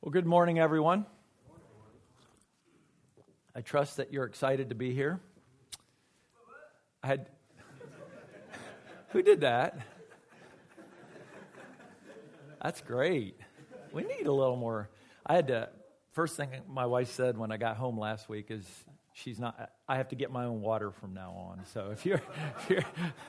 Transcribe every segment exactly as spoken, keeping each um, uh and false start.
Well, good morning, everyone. I trust that you're excited to be here. I had... Who did that? That's great. We need a little more. I had to... First thing my wife said when I got home last week is she's not... I have to get my own water from now on. So if you're... If you're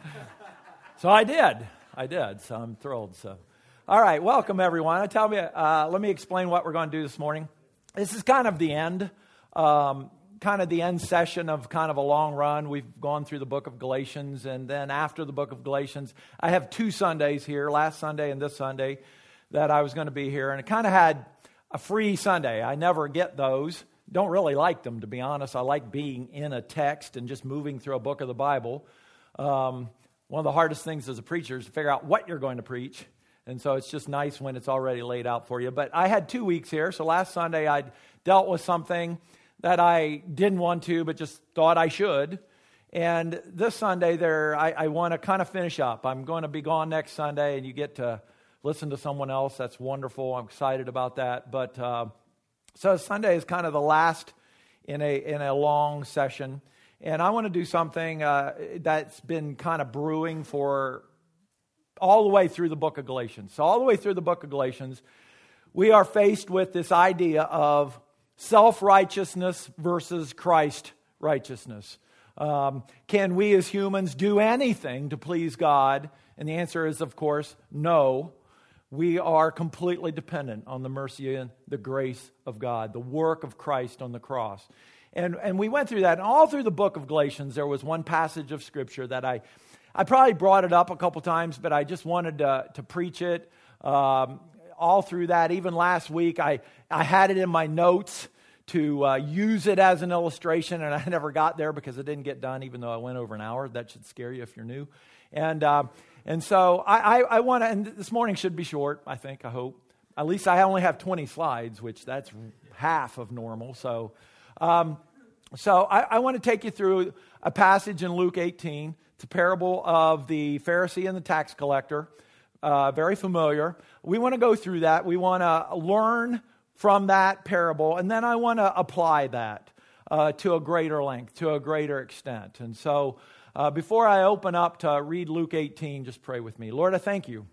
so I did. I did. So I'm thrilled. So... All right, welcome everyone. Tell me, uh, let me explain what we're going to do this morning. This is kind of the end, um, kind of the end session of kind of a long run. We've gone through the book of Galatians, and then after the book of Galatians, I have two Sundays here, last Sunday and this Sunday, that I was going to be here, and it kind of had a free Sunday. I never get those. Don't really like them, to be honest. I like being in a text and just moving through a book of the Bible. Um, one of the hardest things as a preacher is to figure out what you're going to preach. And so it's just nice when it's already laid out for you. But I had two weeks here. So last Sunday I dealt with something that I didn't want to, but just thought I should. And this Sunday there, I, I want to kind of finish up. I'm going to be gone next Sunday, and you get to listen to someone else. That's wonderful. I'm excited about that. But uh, so Sunday is kind of the last in a in a long session. And I want to do something uh, that's been kind of brewing for all the way through the book of Galatians. So all the way through the book of Galatians, we are faced with this idea of self-righteousness versus Christ righteousness. Um, can we as humans do anything to please God? And the answer is, of course, no. We are completely dependent on the mercy and the grace of God, the work of Christ on the cross. And, and we went through that. And all through the book of Galatians, there was one passage of Scripture that I I probably brought it up a couple times, but I just wanted to, to preach it um, all through that. Even last week, I, I had it in my notes to uh, use it as an illustration, and I never got there because it didn't get done, even though I went over an hour. That should scare you if you're new. And uh, and so I, I, I want to, and this morning should be short, I think, I hope. At least I only have twenty slides, which that's half of normal. So, um, so I, I want to take you through a passage in Luke eighteen. It's a parable of the Pharisee and the tax collector, uh, very familiar. We want to go through that. We want to learn from that parable, and then I want to apply that uh, to a greater length, to a greater extent. And so uh, before I open up to read Luke eighteen, just pray with me. Lord, I thank you.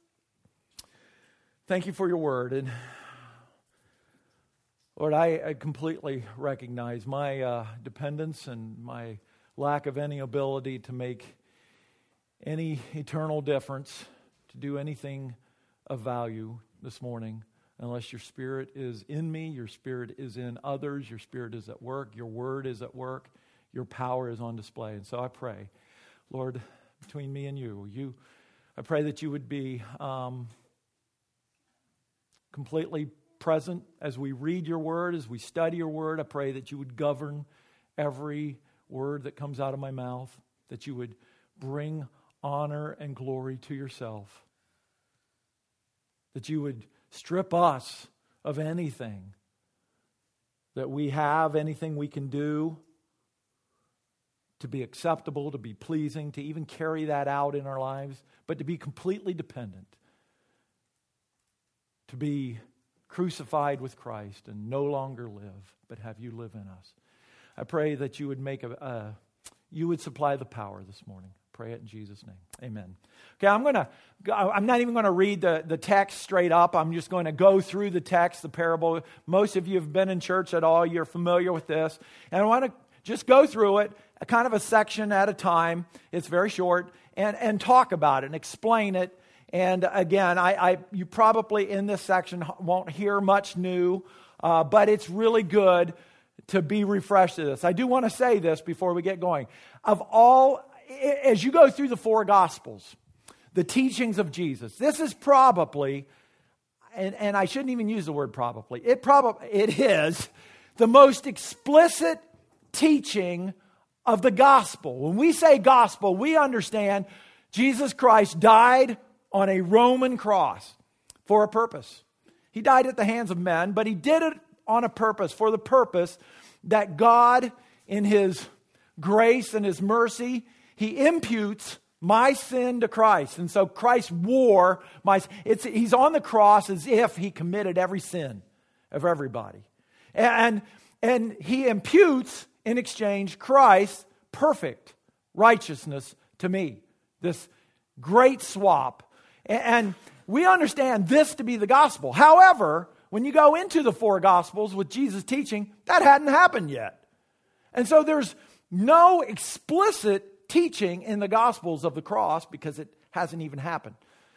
Thank you for your word. And Lord, I, I completely recognize my uh, dependence and my lack of any ability to make any eternal difference, to do anything of value this morning, unless your Spirit is in me, your Spirit is in others, your Spirit is at work, your word is at work, your power is on display. And so I pray, Lord, between me and you, you, I pray that you would be um, completely present as we read your word, as we study your word. I pray that you would govern every word that comes out of my mouth, that you would bring honor and glory to yourself, that you would strip us of anything that we have, anything we can do to be acceptable, to be pleasing, to even carry that out in our lives, but to be completely dependent, to be crucified with Christ and no longer live, but have you live in us. I pray that you would make a, uh, you would supply the power this morning. Pray it in Jesus' name. Amen. Okay, I'm going to, I'm not even going to read the, the text straight up. I'm just going to go through the text, the parable. Most of you have been in church at all. You're familiar with this. And I want to just go through it, kind of a section at a time. It's very short. And, and talk about it and explain it. And again, I, I you probably in this section won't hear much new, uh, but it's really good to be refreshed to this. I do want to say this before we get going. Of all, as you go through the four Gospels, the teachings of Jesus, this is probably, and, and I shouldn't even use the word probably, it probably it is the most explicit teaching of the gospel. When we say gospel, we understand Jesus Christ died on a Roman cross for a purpose. He died at the hands of men, but he did it on a purpose, for the purpose that God, in his grace and his mercy, he imputes my sin to Christ. And so Christ wore my, it's, he's on the cross as if he committed every sin of everybody. And, and he imputes in exchange Christ's perfect righteousness to me. This great swap. And we understand this to be the gospel. However, when you go into the four gospels with Jesus teaching, that hadn't happened yet. And so there's no explicit teaching in the gospels of the cross because it hasn't even happened.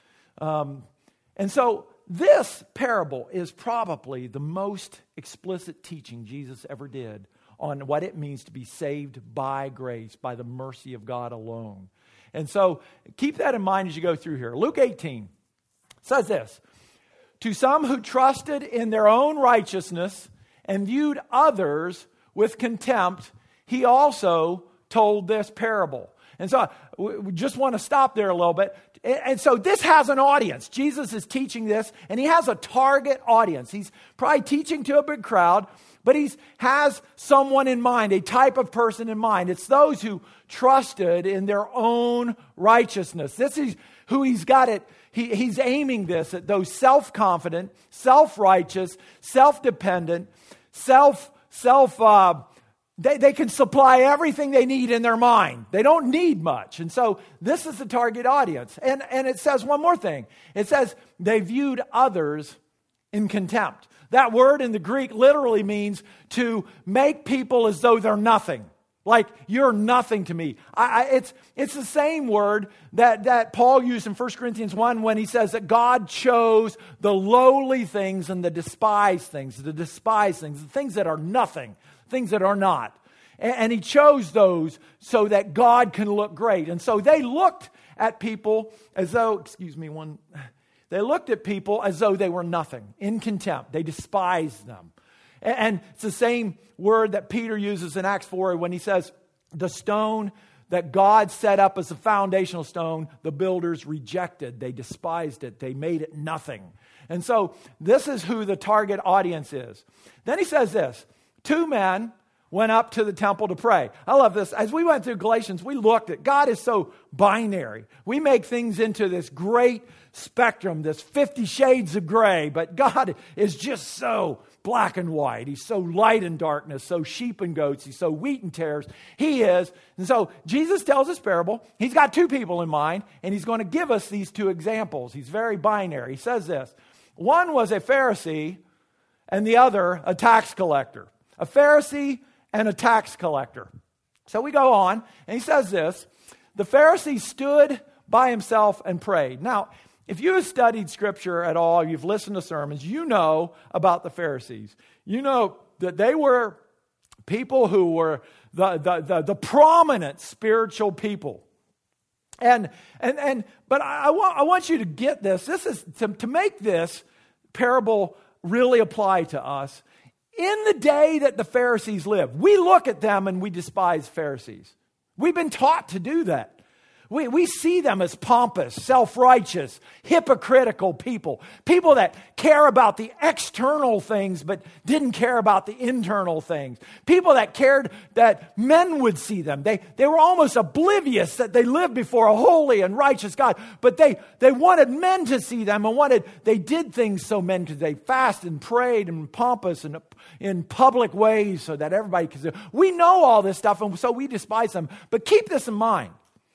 Um, and so this parable is probably the most explicit teaching Jesus ever did on what it means to be saved by grace, by the mercy of God alone. And so keep that in mind as you go through here. Luke eighteen says this, to some who trusted in their own righteousness and viewed others with contempt, he also told this parable. And so we just want to stop there a little bit. And so this has an audience. Jesus is teaching this, and he has a target audience. He's probably teaching to a big crowd, but he has someone in mind, a type of person in mind. It's those who trusted in their own righteousness. This is who he's got it. He, he's aiming this at those self-confident, self-righteous, self-dependent, self, self, uh, They, they can supply everything they need in their mind. They don't need much. And so this is the target audience. And, and it says one more thing. It says they viewed others in contempt. That word in the Greek literally means to make people as though they're nothing. Like, you're nothing to me. I, I, it's, it's the same word that, that Paul used in First Corinthians one when he says that God chose the lowly things and the despised things, the despised things, the things that are nothing, things that are not. And, and he chose those so that God can look great. And so they looked at people as though, excuse me, one, they looked at people as though they were nothing, in contempt. They despised them. And, and it's the same word that Peter uses in Acts four when he says, the stone that God set up as a foundational stone, the builders rejected. They despised it. They made it nothing. And so this is who the target audience is. Then he says this, two men went up to the temple to pray. I love this. As we went through Galatians, we looked at, God is so binary. We make things into this great spectrum, this fifty shades of gray, but God is just so black and white. He's so light and darkness, so sheep and goats. He's so wheat and tares. He is. And so Jesus tells this parable. He's got two people in mind, and he's going to give us these two examples. He's very binary. He says this. One was a Pharisee, and the other a tax collector. A Pharisee and a tax collector. So we go on, and he says this. The Pharisee stood by himself and prayed. Now, if you have studied Scripture at all, you've listened to sermons, you know about the Pharisees. You know that they were people who were the, the, the, the prominent spiritual people. And and and but I, I want I want you to get this. This is to, to make this parable really apply to us. In the day that the Pharisees lived, we look at them and we despise Pharisees. We've been taught to do that. We, we see them as pompous, self-righteous, hypocritical people. People that care about the external things but didn't care about the internal things. People that cared that men would see them. They, they were almost oblivious that they lived before a holy and righteous God. But they, they wanted men to see them and wanted, they did things so men could. They fasted and prayed and pompous and in public ways so that everybody could see. We know all this stuff and so we despise them. But keep this in mind.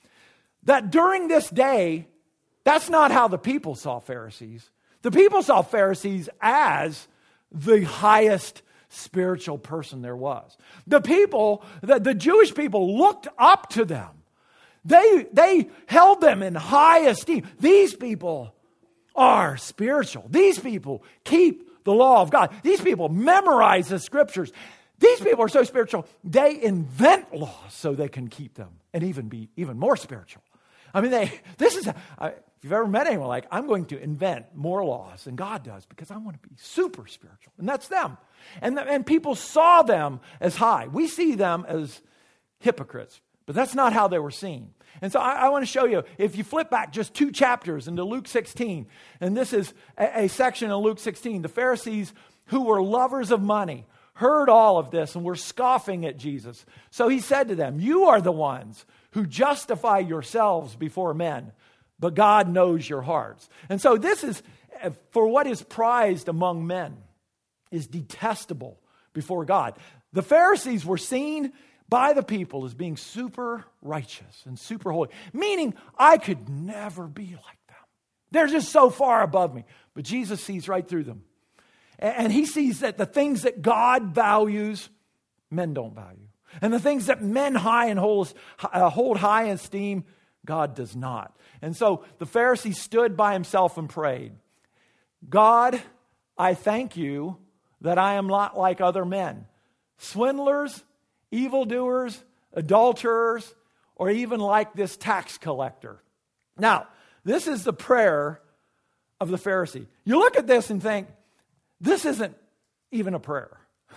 That during this day, that's not how the people saw Pharisees. The people saw Pharisees as the highest spiritual person there was. The people, the, the Jewish people looked up to them. They, they held them in high esteem. These people are spiritual. These people keep the law of God. These people memorize the Scriptures. These people are so spiritual, they invent laws so they can keep them and even be even more spiritual. I mean, they. This is, a, I, if you've ever met anyone like, I'm going to invent more laws than God does because I want to be super spiritual. And that's them. And, the, and people saw them as high. We see them as hypocrites, but that's not how they were seen. And so I, I want to show you, if you flip back just two chapters into Luke sixteen, and this is a, a section in Luke sixteen, the Pharisees who were lovers of money heard all of this and were scoffing at Jesus. So he said to them, you are the ones who justify yourselves before men, but God knows your hearts. And so this is for what is prized among men. is detestable before God. The Pharisees were seen by the people as being super righteous and super holy, meaning I could never be like them. They're just so far above me. But Jesus sees right through them. And he sees that the things that God values, men don't value. And the things that men high and hold, uh, hold high in esteem, God does not. And so the Pharisee stood by himself and prayed, God, I thank you that I am not like other men, swindlers, evildoers, adulterers, or even like this tax collector. Now, this is the prayer of the Pharisee. You look at this and think, this isn't even a prayer.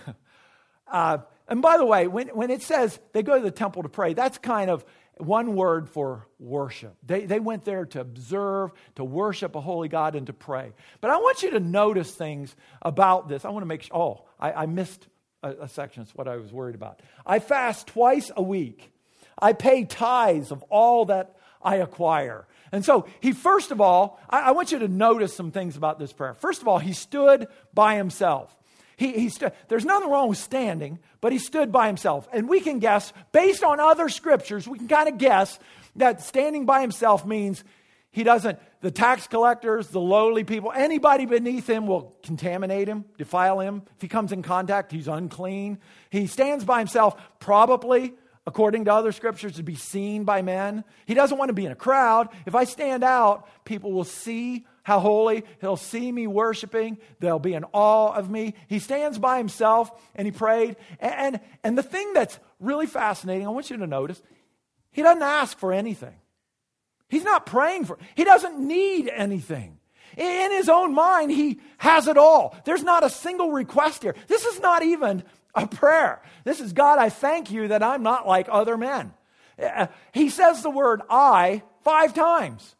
uh, and by the way, when, when it says they go to the temple to pray, that's kind of one word for worship. They, they went there to observe, to worship a holy God, and to pray. But I want you to notice things about this. I want to make sure, oh, I, I missed a, a section. That's what I was worried about. I fast twice a week. I pay tithes of all that I acquire. And so he, first of all, I, I want you to notice some things about this prayer. First of all, he stood by himself. He, he st- There's nothing wrong with standing, but he stood by himself. And we can guess, based on other scriptures, we can kind of guess that standing by himself means he doesn't, the tax collectors, the lowly people, anybody beneath him will contaminate him, defile him. If he comes in contact, he's unclean. He stands by himself, probably, according to other scriptures, to be seen by men. He doesn't want to be in a crowd. If I stand out, people will see how holy. He'll see me worshiping. They'll be in awe of me. He stands by himself and he prayed. And, and, and the thing that's really fascinating, I want you to notice, he doesn't ask for anything. He's not praying for, he doesn't need anything. In his own mind, he has it all. There's not a single request here. This is not even a prayer. This is, God, I thank you that I'm not like other men. Uh, he says the word I five times.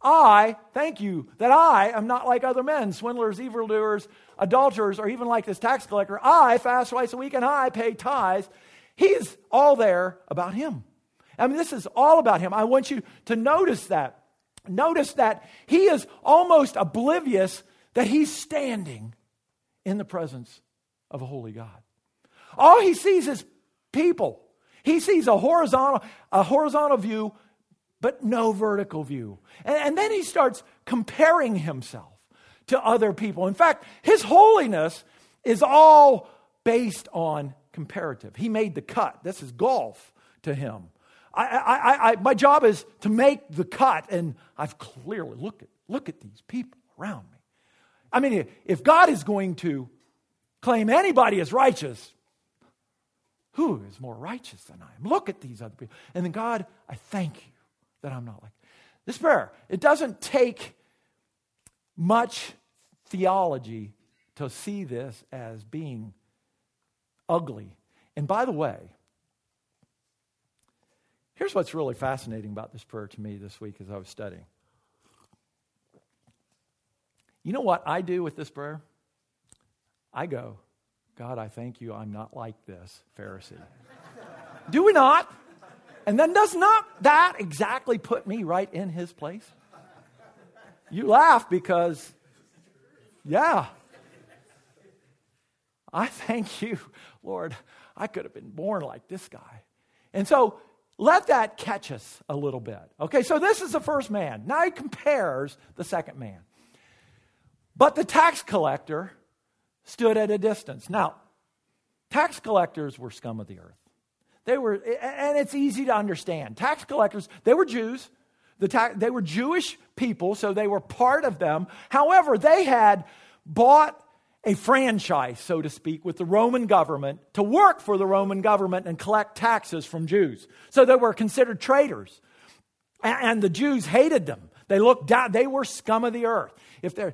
I thank you that I am not like other men, swindlers, evildoers, adulterers, or even like this tax collector. I fast twice a week and I pay tithes. He's all there about him. I mean, this is all about him. I want you to notice that. Notice that he is almost oblivious that he's standing in the presence of a holy God. All he sees is people. He sees a horizontal, a horizontal view, but no vertical view. And, and then he starts comparing himself to other people. In fact, his holiness is all based on comparative. He made the cut. This is golf to him. I, I, I, my job is to make the cut, and I've clearly look at look at these people around me. I mean, if God is going to claim anybody as righteous, who is more righteous than I am? Look at these other people. And then, God, I thank you that I'm not like this prayer. It doesn't take much theology to see this as being ugly. And by the way, here's what's really fascinating about this prayer to me this week as I was studying. You know what I do with this prayer? I go, God, I thank you I'm not like this Pharisee. Do we not? And then does not that exactly put me right in his place? You laugh because, yeah. I thank you, Lord. I could have been born like this guy. And so, let that catch us a little bit. Okay, so this is the first man. Now he compares the second man. But the tax collector stood at a distance. Now, tax collectors were scum of the earth. They were, and it's easy to understand. Tax collectors, they were Jews. The ta- they were Jewish people, so they were part of them. However, they had bought a franchise, so to speak, with the Roman government to work for the Roman government and collect taxes from Jews. So they were considered traitors. And the Jews hated them. They looked down. They were scum of the earth. If they're...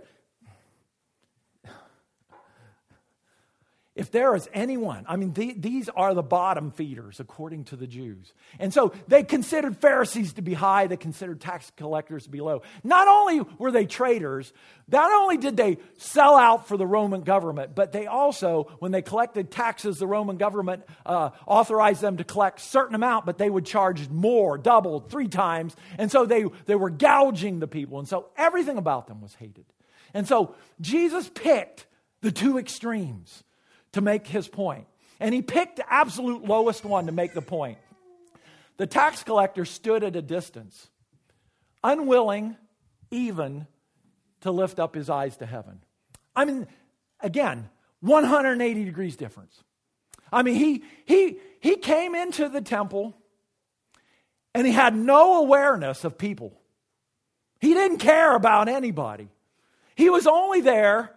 If there is anyone, I mean, the, these are the bottom feeders, according to the Jews. And so they considered Pharisees to be high, they considered tax collectors to be low. Not only were they traitors, not only did they sell out for the Roman government, but they also, when they collected taxes, the Roman government uh, authorized them to collect a certain amount, but they would charge more, double, three times. And so they, they were gouging the people. And so everything about them was hated. And so Jesus picked the two extremes to make his point. And he picked the absolute lowest one to make the point. The tax collector stood at a distance, unwilling even to lift up his eyes to heaven. I mean, again, one hundred eighty degrees difference. I mean, he he he came into the temple and he had no awareness of people. He didn't care about anybody. He was only there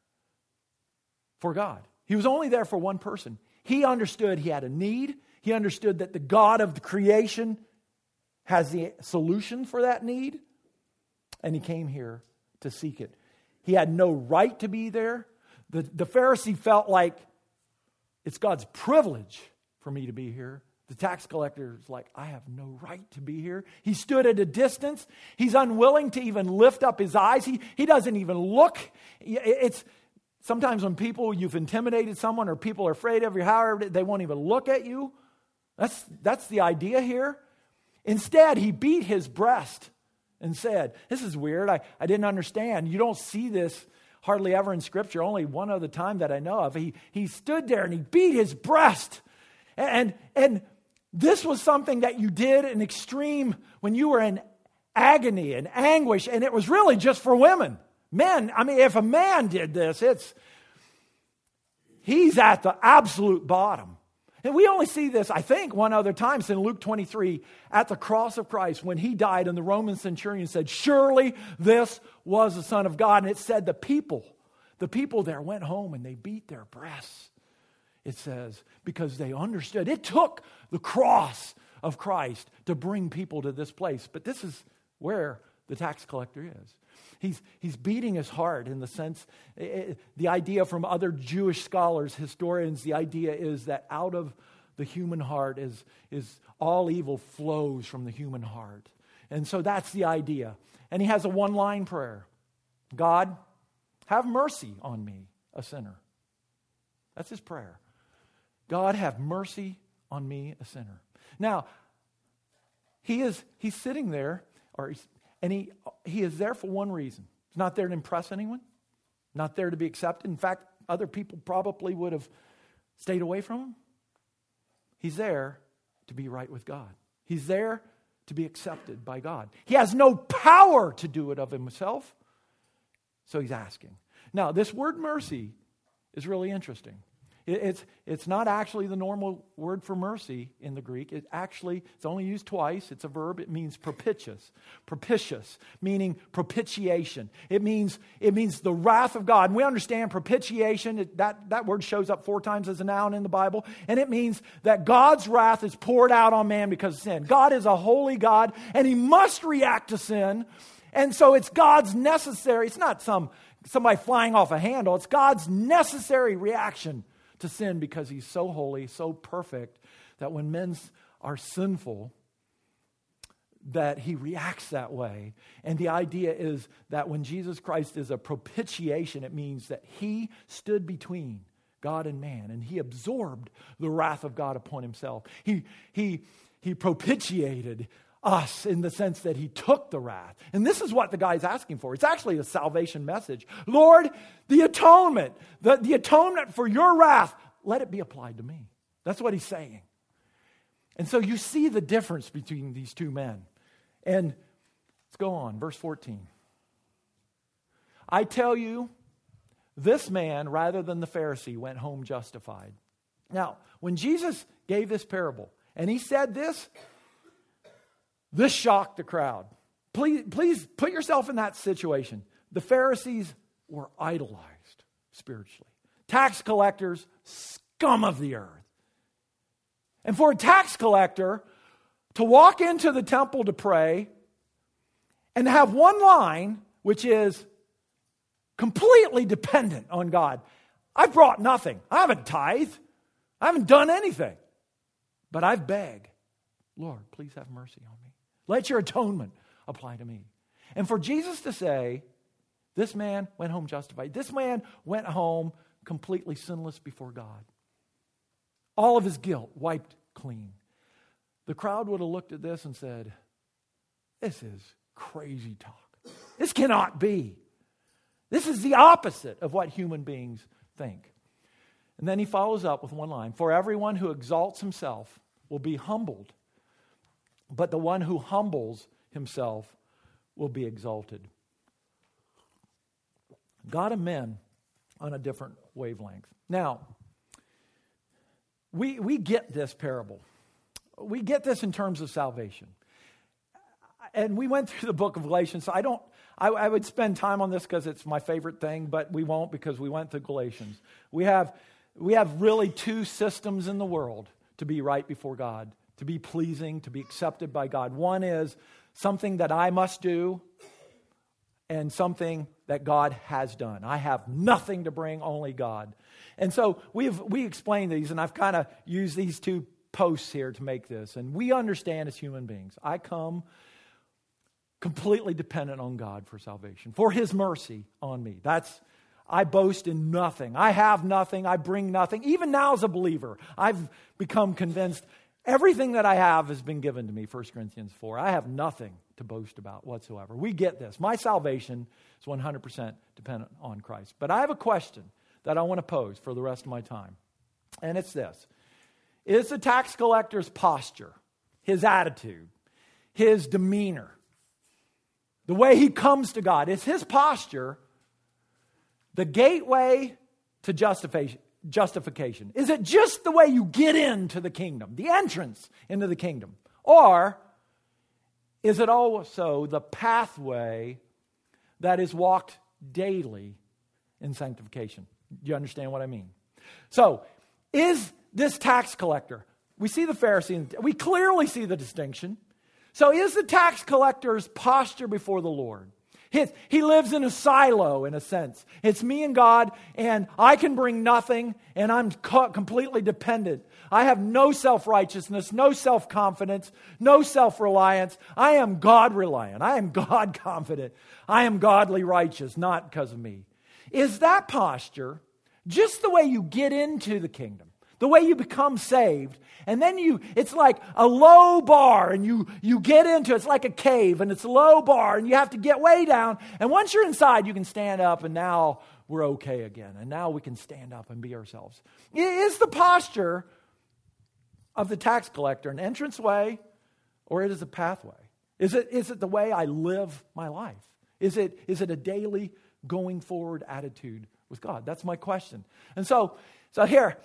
for God. He was only there for one person. He understood he had a need. He understood that the God of the creation has the solution for that need. And he came here to seek it. He had no right to be there. The, the Pharisee felt like it's God's privilege for me to be here. The tax collector is like, I have no right to be here. He stood at a distance. He's unwilling to even lift up his eyes. He, he doesn't even look. It's sometimes when people, you've intimidated someone or people are afraid of you, however, they won't even look at you. That's, that's the idea here. Instead, he beat his breast and said, this is weird. I, I didn't understand. You don't see this hardly ever in Scripture. Only one other time that I know of. He, he stood there and he beat his breast. And, and this was something that you did in extreme when you were in agony and anguish. And it was really just for women. Men, I mean, if a man did this, it's he's at the absolute bottom. And we only see this, I think, one other time. It's in Luke twenty-three, at the cross of Christ, when he died and the Roman centurion said, surely this was the Son of God. And it said the people, the people there went home and they beat their breasts. It says, because they understood. It took the cross of Christ to bring people to this place. But this is where the tax collector is. He's, he's beating his heart in the sense, it, the idea from other Jewish scholars, historians, the idea is that out of the human heart is, is all evil flows from the human heart. And so that's the idea. And he has a one-line prayer. God, have mercy on me, a sinner. That's his prayer. God, have mercy on me, a sinner. Now, he is he's sitting there, or he's, and he he is there for one reason. He's not there to impress anyone, not there to be accepted. In fact, other people probably would have stayed away from him. He's there to be right with God. He's there to be accepted by God. He has no power to do it of himself, so he's asking. Now, this word mercy is really interesting. It's, it's not actually the normal word for mercy in the Greek. It actually, it's only used twice. It's a verb. It means propitious. Propitious, meaning propitiation. It means, it means the wrath of God. And we understand propitiation, it, that, that word shows up four times as a noun in the Bible. And it means that God's wrath is poured out on man because of sin. God is a holy God, and he must react to sin. And so it's God's necessary, it's not some somebody flying off a handle. It's God's necessary reaction to sin because he's so holy, so perfect, that when men are sinful, that he reacts that way. And the idea is that when Jesus Christ is a propitiation, it means that he stood between God and man, and he absorbed the wrath of God upon himself. He, he, he propitiated us in the sense that he took the wrath. And this is what the guy's asking for. It's actually a salvation message. Lord, the atonement, the, the atonement for your wrath, let it be applied to me. That's what he's saying. And so you see the difference between these two men. And let's go on, verse fourteen. I tell you, this man, rather than the Pharisee, went home justified. Now, when Jesus gave this parable, and he said this, this shocked the crowd. Please, please put yourself in that situation. The Pharisees were idolized spiritually. Tax collectors, scum of the earth. And for a tax collector to walk into the temple to pray and have one line, which is completely dependent on God. I've brought nothing. I haven't tithed. I haven't done anything. But I've begged, Lord, please have mercy on me. Let your atonement apply to me. And for Jesus to say, this man went home justified. This man went home completely sinless before God. All of his guilt wiped clean. The crowd would have looked at this and said, this is crazy talk. This cannot be. This is the opposite of what human beings think. And then he follows up with one line. For everyone who exalts himself will be humbled, but the one who humbles himself will be exalted. God and men on a different wavelength. Now, we, we get this parable. We get this in terms of salvation. And we went through the book of Galatians, so I don't, I, I would spend time on this because it's my favorite thing, but we won't because we went through Galatians. We have, we have really two systems in the world to be right before God, to be pleasing, to be accepted by God. One is something that I must do and something that God has done. I have nothing to bring, only God. And so we've we explained these, and I've kind of used these two posts here to make this. And we understand as human beings, I come completely dependent on God for salvation, for His mercy on me. That's, I boast in nothing. I have nothing. I bring nothing. Even now as a believer, I've become convinced everything that I have has been given to me, First Corinthians four. I have nothing to boast about whatsoever. We get this. My salvation is one hundred percent dependent on Christ. But I have a question that I want to pose for the rest of my time. And it's this. Is the tax collector's posture, his attitude, his demeanor, the way he comes to God, is his posture the gateway to justification? Justification? Is it just the way you get into the kingdom, the entrance into the kingdom? Or is it also the pathway that is walked daily in sanctification? Do you understand what I mean? So, is this tax collector, we see the Pharisee, we clearly see the distinction. So is the tax collector's posture before the Lord? His, he lives in a silo, in a sense. It's me and God, and I can bring nothing, and I'm co- completely dependent. I have no self-righteousness, no self-confidence, no self-reliance. I am God-reliant. I am God-confident. I am godly righteous, not because of me. Is that posture just the way you get into the kingdom? The way you become saved, and then you, it's like a low bar, and you, you get into it. It's like a cave, and it's a low bar, and you have to get way down. And once you're inside, you can stand up, and now we're okay again. And now we can stand up and be ourselves. Is the posture of the tax collector an entranceway, or it is a pathway? Is it, is it the way I live my life? Is it, is it a daily going forward attitude with God? That's my question. And so, so here,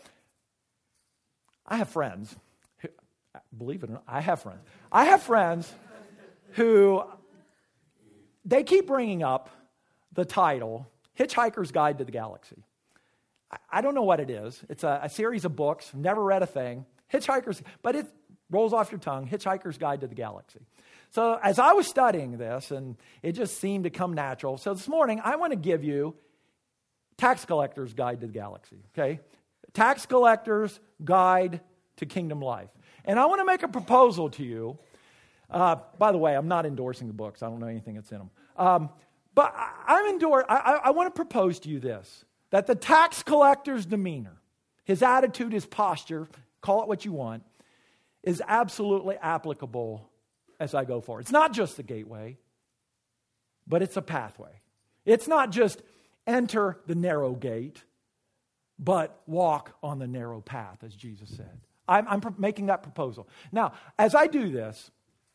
I have friends, who, believe it or not, I have friends. I have friends who, they keep bringing up the title, Hitchhiker's Guide to the Galaxy. I, I don't know what it is. It's a, a series of books, never read a thing. Hitchhiker's, but it rolls off your tongue, Hitchhiker's Guide to the Galaxy. So as I was studying this, and it just seemed to come natural, so this morning I want to give you Tax Collector's Guide to the Galaxy, okay? Tax Collector's Guide to Kingdom Life. And I want to make a proposal to you. Uh, by the way, I'm not endorsing the books. I don't know anything that's in them. Um, but I, I'm endor- I, I, I want to propose to you this, that the tax collector's demeanor, his attitude, his posture, call it what you want, is absolutely applicable as I go forward. It's not just the gateway, but it's a pathway. It's not just enter the narrow gate, but walk on the narrow path, as Jesus said. I'm, I'm pro- making that proposal. Now, as I do this,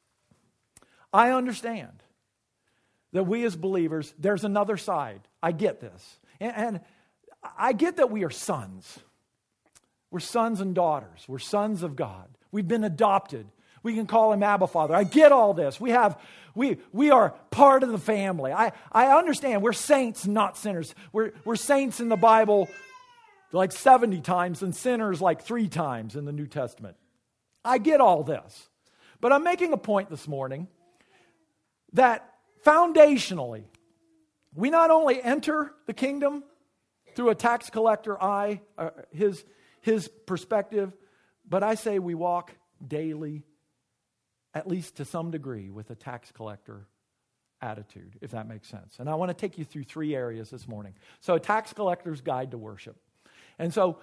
I understand that we as believers, there's another side. I get this. And, and I get that we are sons. We're sons and daughters. We're sons of God. We've been adopted. We can call Him Abba Father. I get all this. We have, we, we are part of the family. I, I understand we're saints, not sinners. We're, we're saints in the Bible like seventy times and sinners like three times in the New Testament. I get all this. But I'm making a point this morning that foundationally, we not only enter the kingdom through a tax collector eye, uh, his, his perspective, but I say we walk daily, at least to some degree, with a tax collector attitude, if that makes sense. And I want to take you through three areas this morning. So a tax collector's guide to worship. And so,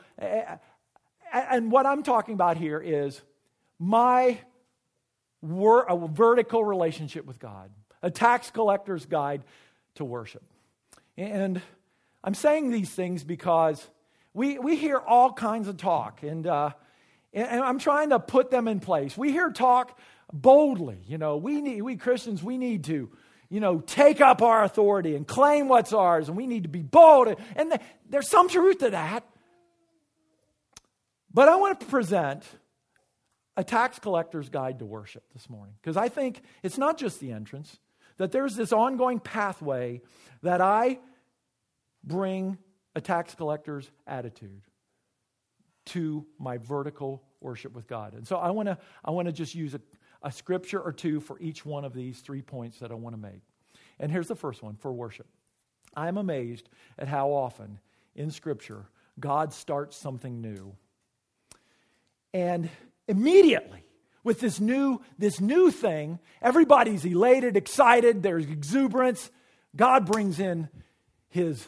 and what I'm talking about here is my wor- a vertical relationship with God, a tax collector's guide to worship. And I'm saying these things because we, we hear all kinds of talk, and, uh, and I'm trying to put them in place. We hear talk boldly. You know, we need, we Christians, we need to, you know, take up our authority and claim what's ours, and we need to be bold. And th- there's some truth to that. But I want to present a tax collector's guide to worship this morning, because I think it's not just the entrance, that there's this ongoing pathway that I bring a tax collector's attitude to my vertical worship with God. And so I want to I want to just use a, a scripture or two for each one of these three points that I want to make. And here's the first one for worship. I'm amazed at how often in Scripture God starts something new. And immediately, with this new, this new thing, everybody's elated, excited, there's exuberance. God brings in His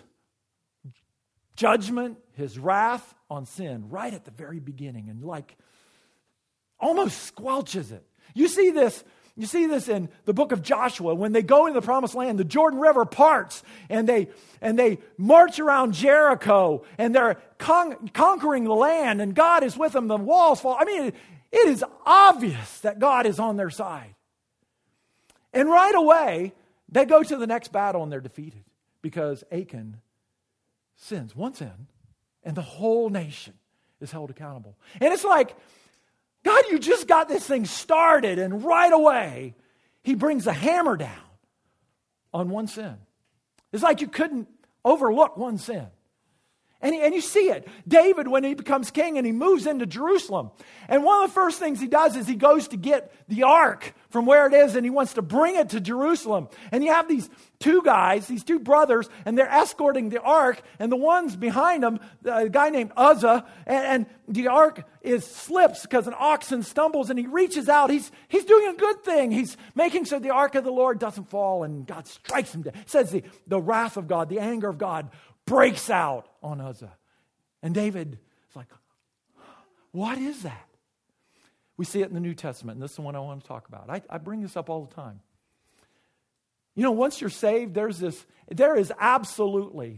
judgment, His wrath on sin right at the very beginning, and like almost squelches it. You see this, you see this in the book of Joshua. When they go into the promised land, the Jordan River parts, and they and they march around Jericho, and they're con- conquering the land, and God is with them. The walls fall. I mean, it, it is obvious that God is on their side. And right away, they go to the next battle, and they're defeated because Achan sins one sin, and the whole nation is held accountable. And it's like, God, you just got this thing started, and right away, He brings a hammer down on one sin. It's like you couldn't overlook one sin. And, he, and you see it. David, when he becomes king and he moves into Jerusalem, and one of the first things he does is he goes to get the ark from where it is, and he wants to bring it to Jerusalem. And you have these two guys, these two brothers, and they're escorting the ark, and the ones behind them, a guy named Uzzah, and, and the ark is slips because an oxen stumbles, and he reaches out. He's, he's doing a good thing. He's making sure the ark of the Lord doesn't fall, and God strikes him down. It says the, the wrath of God, the anger of God breaks out on Uzzah. And David is like, what is that? We see it in the New Testament, and this is the one I want to talk about. I, I bring this up all the time. You know, once you're saved, there's this, there is absolutely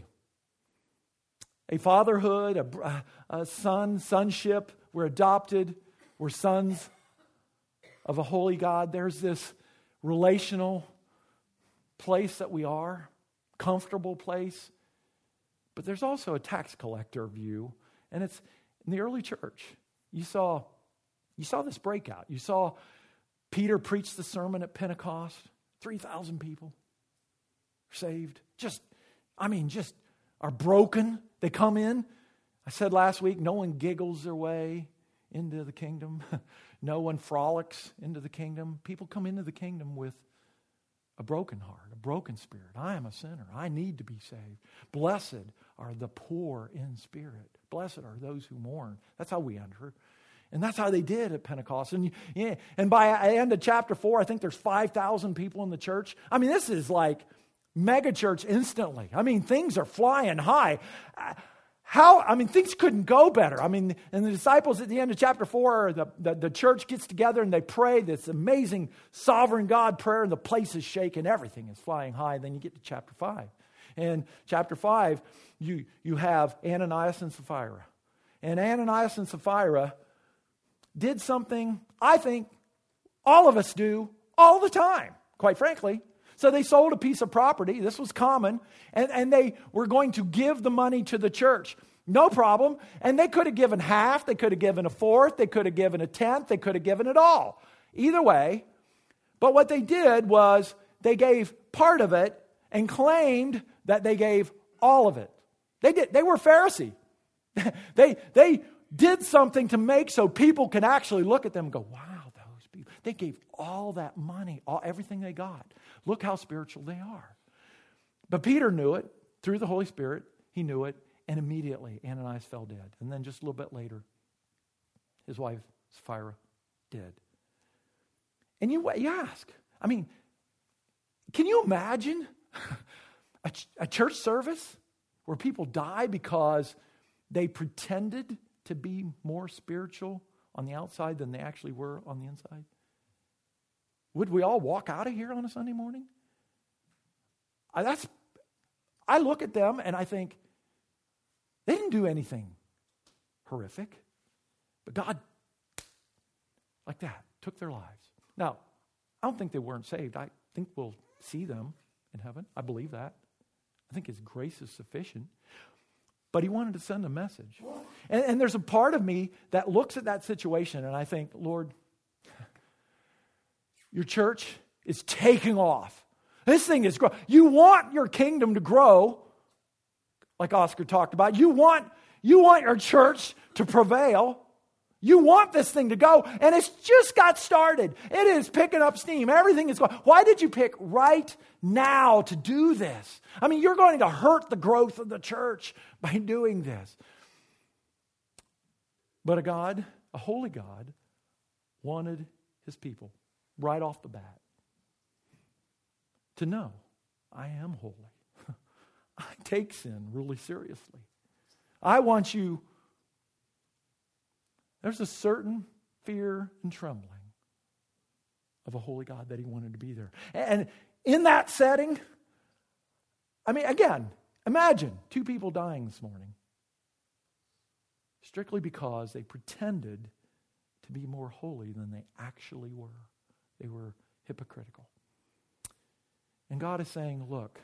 a fatherhood, a, a son, sonship. We're adopted. We're sons of a holy God. There's this relational place that we are, comfortable place. But there's also a tax collector view, and it's in the early church. You saw, you saw this breakout. You saw Peter preach the sermon at Pentecost. three thousand people saved. Just, I mean, just are broken. They come in. I said last week, no one giggles their way into the kingdom. No one frolics into the kingdom. People come into the kingdom with a broken heart, a broken spirit. I am a sinner. I need to be saved. Blessed are the poor in spirit. Blessed are those who mourn. That's how we enter. And that's how they did at Pentecost. And, yeah, and by the end of chapter four, I think there's five thousand people in the church. I mean, this is like mega church instantly. I mean, things are flying high. How, I mean, things couldn't go better. I mean, and the disciples at the end of chapter four, the, the, the church gets together and they pray this amazing sovereign God prayer, and the place is shaking. Everything is flying high. Then you get to chapter five. And chapter five, you, you have Ananias and Sapphira. And Ananias and Sapphira did something I think all of us do all the time, quite frankly. So they sold a piece of property. This was common. And, and they were going to give the money to the church. No problem. And they could have given half. They could have given a fourth. They could have given a tenth. They could have given it all. Either way. But what they did was they gave part of it and claimed that they gave all of it. They did. They were Pharisee. they, they did something to make so people can actually look at them and go, wow, those people. They gave all that money, all everything they got. Look how spiritual they are. But Peter knew it through the Holy Spirit. He knew it. And immediately Ananias fell dead. And then just a little bit later, his wife, Sapphira, did. And you, you ask, I mean, can you imagine a, a church service where people die because they pretended to be more spiritual on the outside than they actually were on the inside? Would we all walk out of here on a Sunday morning? I, that's, I look at them and I think, they didn't do anything horrific. But God, like that, took their lives. Now, I don't think they weren't saved. I think we'll see them in heaven. I believe that. I think His grace is sufficient. But He wanted to send a message. And, and there's a part of me that looks at that situation and I think, Lord, your church is taking off. This thing is growing. You want your kingdom to grow, like Oscar talked about. You want, you want your church to prevail. You want this thing to go, and it's just got started. It is picking up steam. Everything is going. Why did you pick right now to do this? I mean, you're going to hurt the growth of the church by doing this. But a God, a holy God, wanted His people right off the bat to know, I am holy. I take sin really seriously. I want you. There's a certain fear and trembling of a holy God that He wanted to be there. And in that setting, I mean, again, imagine two people dying this morning strictly because they pretended to be more holy than they actually were. They were hypocritical. And God is saying, look,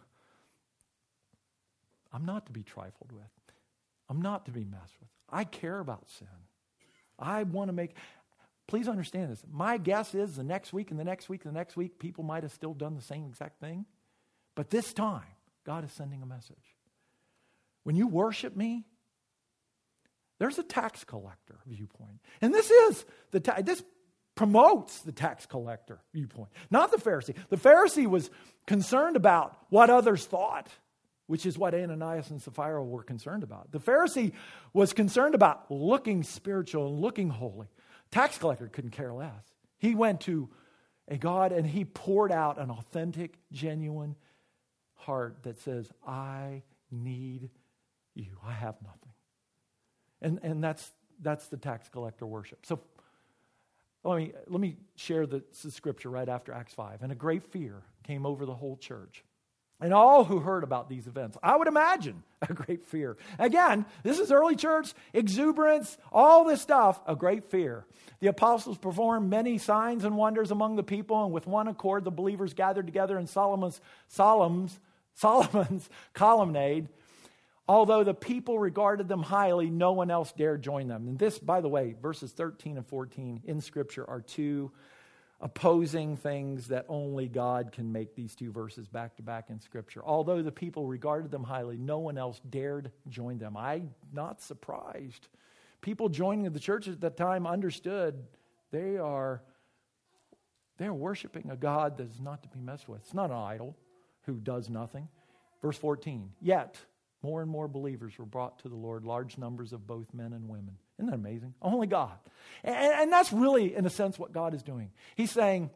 I'm not to be trifled with. I'm not to be messed with. I care about sin. I want to make, please understand this. My guess is the next week and the next week and the next week, people might have still done the same exact thing. But this time, God is sending a message. When you worship me, there's a tax collector viewpoint. And this is, the ta- this promotes the tax collector viewpoint, not the Pharisee. The Pharisee was concerned about what others thought, which is what Ananias and Sapphira were concerned about. The Pharisee was concerned about looking spiritual and looking holy. Tax collector couldn't care less. He went to a God and he poured out an authentic, genuine heart that says, I need you. I have nothing. And and that's that's the tax collector worship. So let me let me share the, the scripture right after Acts five. And a great fear came over the whole church. And all who heard about these events, I would imagine a great fear. Again, this is early church, exuberance, all this stuff, a great fear. The apostles performed many signs and wonders among the people, and with one accord the believers gathered together in Solomon's, Solomon's, Solomon's colonnade. Although the people regarded them highly, no one else dared join them. And this, by the way, verses thirteen and fourteen in Scripture are two opposing things that only God can make these two verses back to back in Scripture. Although the people regarded them highly, no one else dared join them. I'm not surprised. People joining the church at that time understood they are they're worshiping a God that is not to be messed with. It's not an idol who does nothing. Verse fourteen, yet more and more believers were brought to the Lord, large numbers of both men and women. Isn't that amazing? Only God. And, and that's really, in a sense, what God is doing. He's saying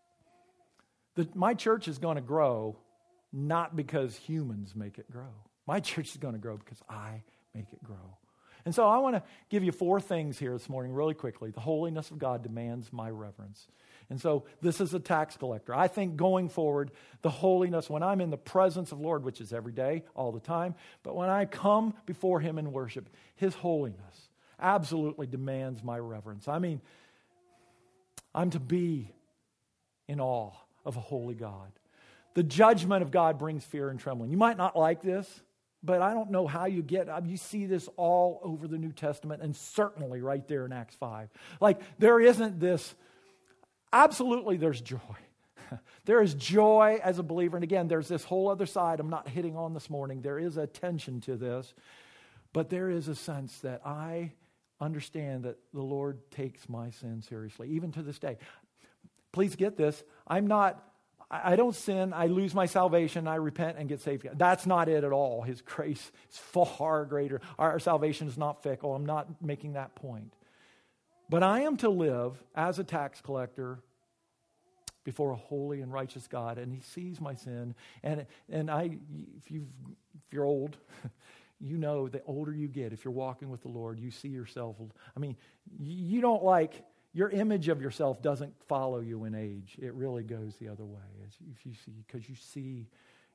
that my church is going to grow not because humans make it grow. My church is going to grow because I make it grow. And so I want to give you four things here this morning really quickly. The holiness of God demands my reverence. And so this is a tax collector. I think going forward, the holiness, when I'm in the presence of Lord, which is every day, all the time, but when I come before Him in worship, His holiness absolutely demands my reverence. I mean, I'm to be in awe of a holy God. The judgment of God brings fear and trembling. You might not like this, but I don't know how you get, you see this all over the New Testament and certainly right there in Acts five. Like, there isn't this, absolutely there's joy. There is joy as a believer. And again, there's this whole other side I'm not hitting on this morning. There is a tension to this. But there is a sense that I understand that the Lord takes my sin seriously, even to this day. Please get this. I'm not, I don't sin. I lose my salvation. I repent and get saved. That's not it at all. His grace is far greater. Our salvation is not fickle. I'm not making that point. But I am to live as a tax collector before a holy and righteous God, and He sees my sin. And and I, if you if you're old, you know the older you get, if you're walking with the Lord, you see yourself. I mean, you don't like your image of yourself doesn't follow you in age. It really goes the other way. As if you see, because you see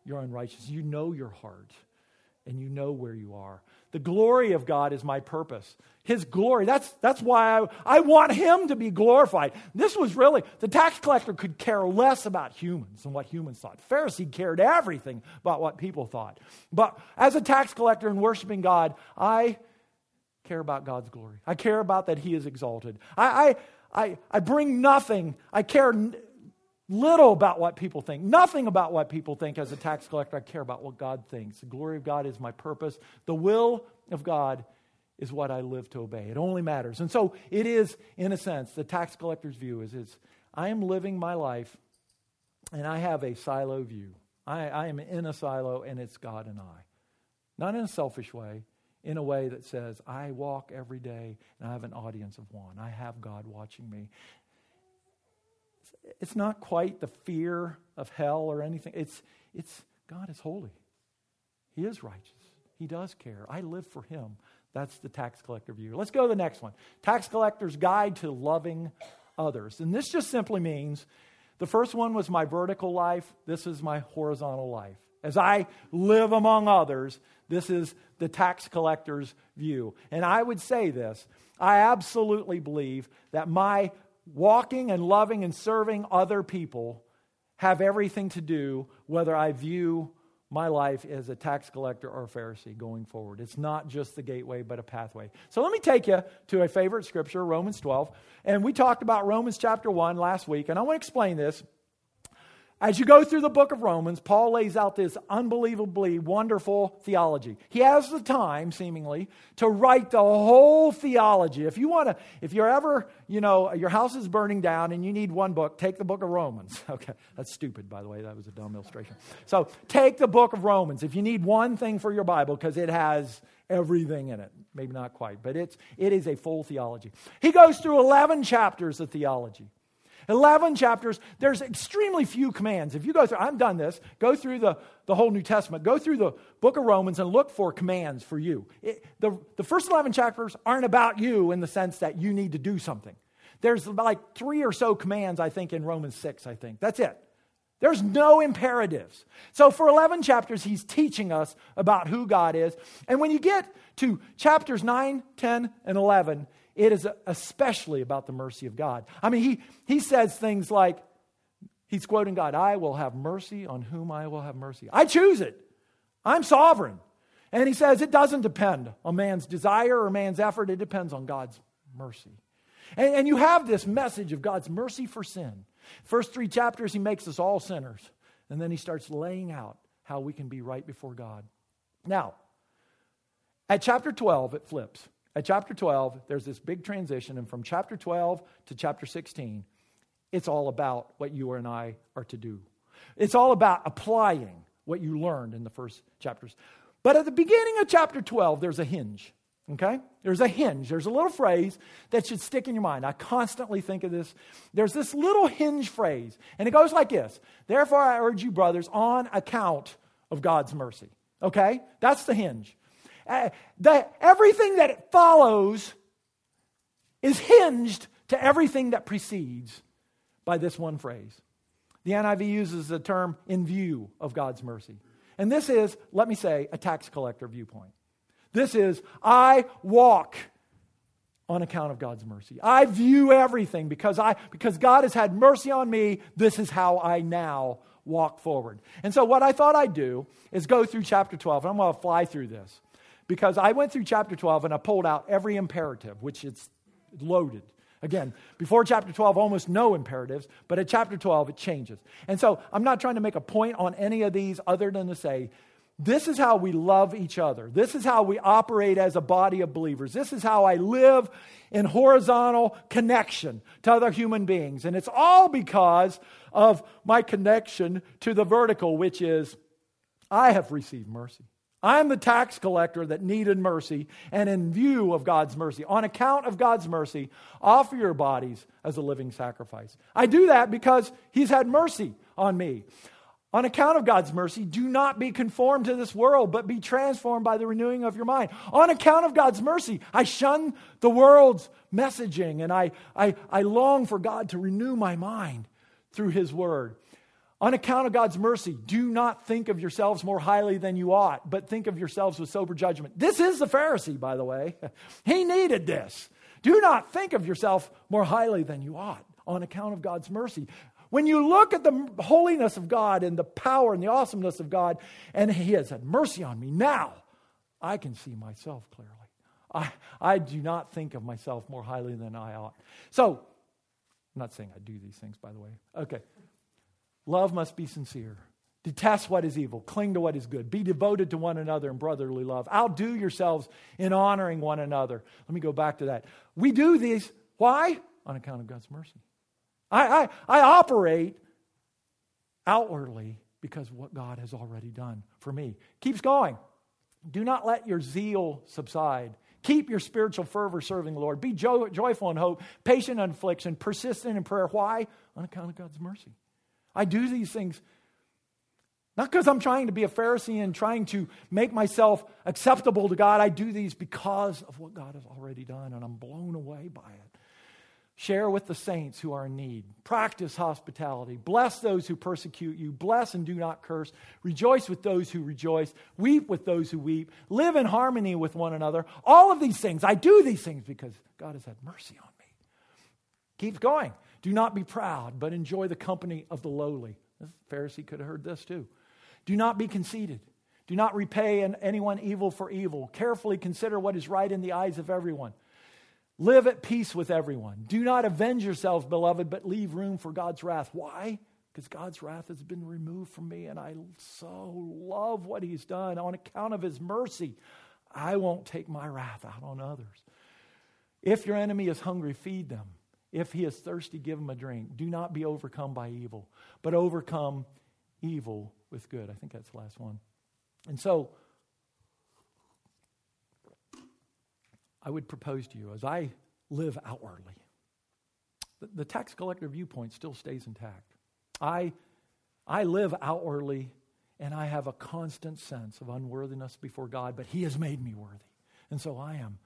your unrighteousness. You know your heart, and you know where you are. The glory of God is my purpose. His glory, that's, that's why I, I want Him to be glorified. This was really, the tax collector could care less about humans and what humans thought. The Pharisee cared everything about what people thought. But as a tax collector and worshiping God, I care about God's glory. I care about that He is exalted. I, I, I, I bring nothing, I care n- little about what people think. Nothing about what people think as a tax collector. I care about what God thinks. The glory of God is my purpose. The will of God is what I live to obey. It only matters. And so it is, in a sense, the tax collector's view is, is I am living my life and I have a silo view. I, I am in a silo and it's God and I. Not in a selfish way, in a way that says I walk every day and I have an audience of one. I have God watching me. It's not quite the fear of hell or anything. It's, it's God is holy. He is righteous. He does care. I live for Him. That's the tax collector view. Let's go to the next one. Tax collector's guide to loving others. And this just simply means the first one was my vertical life. This is my horizontal life. As I live among others, this is the tax collector's view. And I would say this, I absolutely believe that my walking and loving and serving other people have everything to do whether I view my life as a tax collector or a Pharisee going forward. It's not just the gateway, but a pathway. So let me take you to a favorite scripture, Romans twelve. And we talked about Romans chapter one last week, and I want to explain this. As you go through the book of Romans, Paul lays out this unbelievably wonderful theology. He has the time, seemingly, to write the whole theology. If you want to, if you're ever, you know, your house is burning down and you need one book, take the book of Romans. Okay, that's stupid, by the way. That was a dumb illustration. So take the book of Romans if you need one thing for your Bible, because it has everything in it. Maybe not quite, but it's it is a full theology. He goes through eleven chapters of theology. eleven chapters, there's extremely few commands. If you go through, I've done this, go through the, the whole New Testament, go through the book of Romans and look for commands for you. It, the, the first eleven chapters aren't about you in the sense that you need to do something. There's like three or so commands, I think, in Romans six, I think. That's it. There's no imperatives. So for eleven chapters, he's teaching us about who God is. And when you get to chapters nine, ten, and eleven, it is especially about the mercy of God. I mean, he, he says things like, he's quoting God, I will have mercy on whom I will have mercy. I choose it. I'm sovereign. And he says it doesn't depend on man's desire or man's effort. It depends on God's mercy. And, and you have this message of God's mercy for sin. First three chapters, he makes us all sinners. And then he starts laying out how we can be right before God. Now, at chapter twelve, it flips. At chapter twelve, there's this big transition, and from chapter twelve to chapter sixteen, it's all about what you and I are to do. It's all about applying what you learned in the first chapters. But at the beginning of chapter twelve, there's a hinge, okay? There's a hinge. There's a little phrase that should stick in your mind. I constantly think of this. There's this little hinge phrase, and it goes like this. Therefore, I urge you, brothers, on account of God's mercy, okay? That's the hinge. Uh, the, everything that it follows is hinged to everything that precedes by this one phrase. The N I V uses the term in view of God's mercy. And this is, let me say, a tax collector viewpoint. This is, I walk on account of God's mercy. I view everything because I because God has had mercy on me. This is how I now walk forward. And so what I thought I'd do is go through chapter twelve. And I'm going to fly through this. Because I went through chapter twelve and I pulled out every imperative, which it's loaded. Again, before chapter twelve, almost no imperatives, but at chapter twelve, it changes. And so I'm not trying to make a point on any of these other than to say, this is how we love each other. This is how we operate as a body of believers. This is how I live in horizontal connection to other human beings. And it's all because of my connection to the vertical, which is, I have received mercy. I'm the tax collector that needed mercy, and in view of God's mercy, on account of God's mercy, offer your bodies as a living sacrifice. I do that because He's had mercy on me. On account of God's mercy, do not be conformed to this world, but be transformed by the renewing of your mind. On account of God's mercy, I shun the world's messaging, and I, I, I long for God to renew my mind through His word. On account of God's mercy, do not think of yourselves more highly than you ought, but think of yourselves with sober judgment. This is the Pharisee, by the way. He needed this. Do not think of yourself more highly than you ought on account of God's mercy. When you look at the holiness of God and the power and the awesomeness of God, and He has had mercy on me, now I can see myself clearly. I, I do not think of myself more highly than I ought. So, I'm not saying I do these things, by the way. Okay. Love must be sincere. Detest what is evil. Cling to what is good. Be devoted to one another in brotherly love. Outdo yourselves in honoring one another. Let me go back to that. We do these. Why? On account of God's mercy. I, I, I operate outwardly because of what God has already done for me. Keeps going. Do not let your zeal subside. Keep your spiritual fervor serving the Lord. Be jo- joyful in hope, patient in affliction, persistent in prayer. Why? On account of God's mercy. I do these things not because I'm trying to be a Pharisee and trying to make myself acceptable to God. I do these because of what God has already done, and I'm blown away by it. Share with the saints who are in need. Practice hospitality. Bless those who persecute you. Bless and do not curse. Rejoice with those who rejoice. Weep with those who weep. Live in harmony with one another. All of these things, I do these things because God has had mercy on me. Keeps going. Do not be proud, but enjoy the company of the lowly. This Pharisee could have heard this too. Do not be conceited. Do not repay anyone evil for evil. Carefully consider what is right in the eyes of everyone. Live at peace with everyone. Do not avenge yourselves, beloved, but leave room for God's wrath. Why? Because God's wrath has been removed from me, and I so love what He's done. On account of His mercy, I won't take my wrath out on others. If your enemy is hungry, feed them. If he is thirsty, give him a drink. Do not be overcome by evil, but overcome evil with good. I think that's the last one. And so, I would propose to you, as I live outwardly, the, the tax collector viewpoint still stays intact. I, I live outwardly, and I have a constant sense of unworthiness before God, but He has made me worthy. And so I am,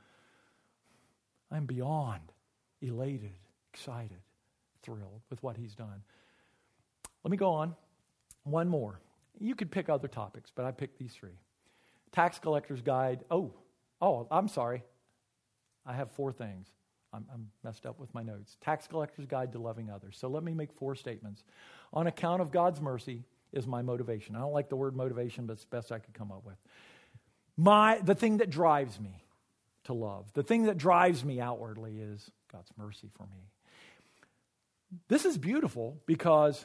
I'm beyond elated, excited, thrilled with what He's done. Let me go on. One more. You could pick other topics, but I picked these three. Tax collector's guide. Oh, oh, I'm sorry. I have four things. I'm, I'm messed up with my notes. Tax collector's guide to loving others. So let me make four statements. On account of God's mercy is my motivation. I don't like the word motivation, but it's the best I could come up with. My the thing that drives me to love, the thing that drives me outwardly is God's mercy for me. This is beautiful because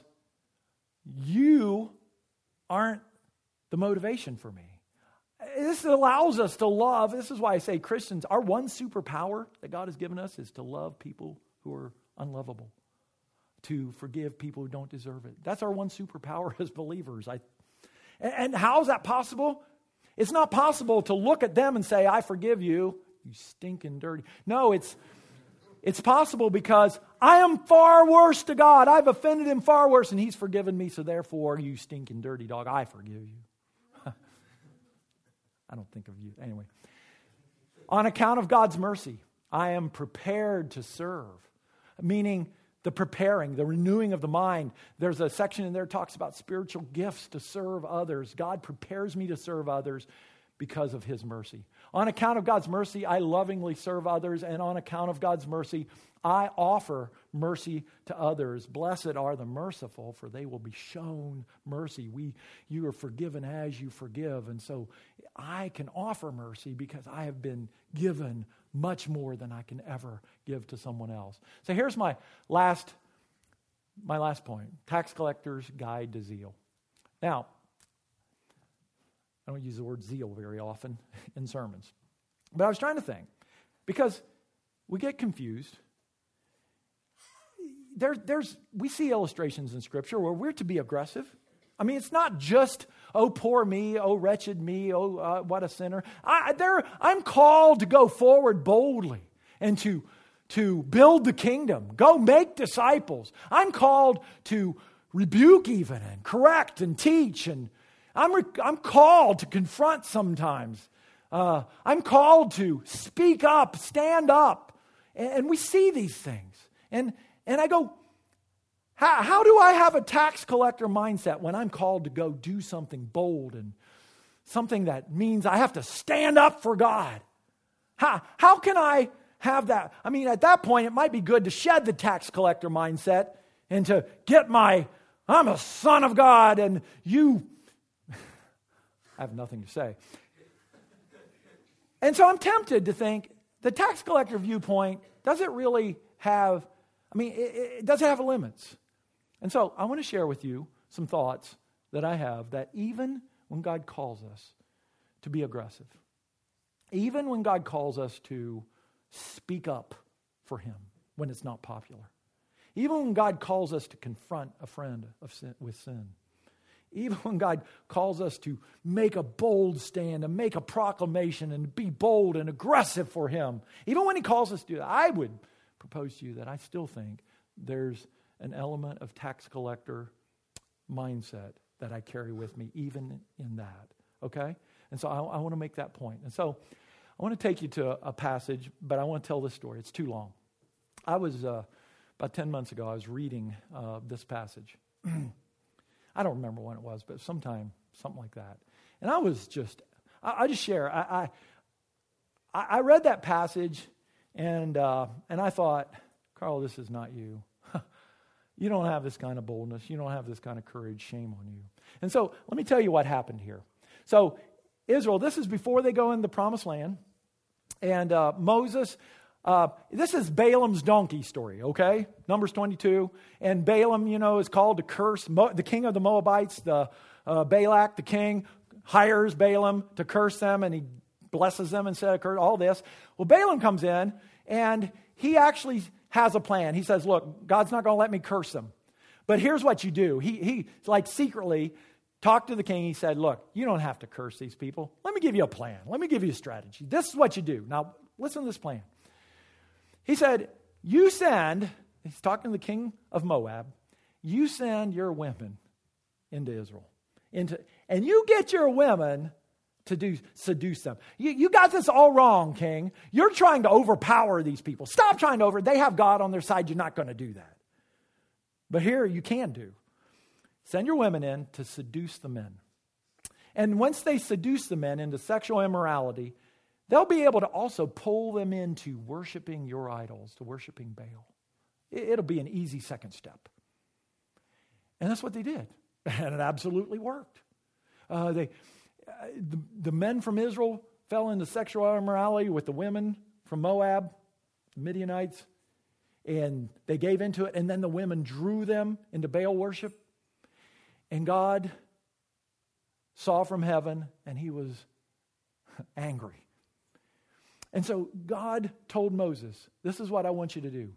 you aren't the motivation for me. This allows us to love. This is why I say Christians, our one superpower that God has given us is to love people who are unlovable, to forgive people who don't deserve it. That's our one superpower as believers. I, and, and how is that possible? It's not possible to look at them and say, I forgive you, you stinking dirty. No, it's it's possible because I am far worse to God. I've offended Him far worse, and He's forgiven me, so therefore, you stinking dirty dog, I forgive you. I don't think of you. Anyway, on account of God's mercy, I am prepared to serve, meaning the preparing, the renewing of the mind. There's a section in there that talks about spiritual gifts to serve others. God prepares me to serve others because of His mercy. On account of God's mercy, I lovingly serve others, and on account of God's mercy, I offer mercy to others. Blessed are the merciful, for they will be shown mercy. We, you are forgiven as you forgive, and so I can offer mercy because I have been given much more than I can ever give to someone else. So here's my last, my last point: tax collector's guide to zeal. Now, I don't use the word zeal very often in sermons, but I was trying to think because we get confused. There, there's, we see illustrations in Scripture where we're to be aggressive. I mean, it's not just, oh, poor me, oh, wretched me, oh, uh, what a sinner. I, there, I'm called to go forward boldly and to, to build the kingdom, go make disciples. I'm called to rebuke even and correct and teach. And I'm, re- I'm called to confront sometimes. Uh, I'm called to speak up, stand up. And, and we see these things. And And I go, How, how do I have a tax collector mindset when I'm called to go do something bold and something that means I have to stand up for God? How, how can I have that? I mean, at that point, it might be good to shed the tax collector mindset and to get my, I'm a son of God and you, I have nothing to say. And so I'm tempted to think the tax collector viewpoint, does it really have, I mean, it, it does it have limits? And so I want to share with you some thoughts that I have that even when God calls us to be aggressive, even when God calls us to speak up for Him when it's not popular, even when God calls us to confront a friend of sin, with sin, even when God calls us to make a bold stand and make a proclamation and be bold and aggressive for Him, even when He calls us to do that, I would propose to you that I still think there's an element of tax collector mindset that I carry with me even in that, okay? And so I, I want to make that point. And so I want to take you to a, a passage, but I want to tell this story. It's too long. I was, uh, about ten months ago, I was reading uh, this passage. I don't remember when it was, but sometime, something like that. And I was just, I, I just share, I, I I read that passage, and uh, and I thought, Carl, this is not you. You don't have this kind of boldness. You don't have this kind of courage. Shame on you. And so let me tell you what happened here. So Israel, this is before they go in the promised land. And uh, Moses, uh, this is Balaam's donkey story, okay? Numbers twenty-two. And Balaam, you know, is called to curse. Mo- the king of the Moabites, the uh, Balak, the king, hires Balaam to curse them. And he blesses them instead of curse, all this. Well, Balaam comes in and he actually has a plan. He says, look, God's not going to let me curse them. But here's what you do. He, he like secretly talked to the king. He said, look, you don't have to curse these people. Let me give you a plan. Let me give you a strategy. This is what you do. Now, listen to this plan. He said, you send, he's talking to the king of Moab, you send your women into Israel. into, And you get your women to do seduce them. You, you got this all wrong, king. You're trying to overpower these people. Stop trying to over. They have God on their side. You're not going to do that. But here you can do. Send your women in to seduce the men. And once they seduce the men into sexual immorality, they'll be able to also pull them into worshiping your idols, to worshiping Baal. It, it'll be an easy second step. And that's what they did. And it absolutely worked. Uh, they... Uh, the, the men from Israel fell into sexual immorality with the women from Moab, the Midianites, and they gave into it, and then the women drew them into Baal worship. And God saw from heaven, and He was angry. And so God told Moses, this is what I want you to do.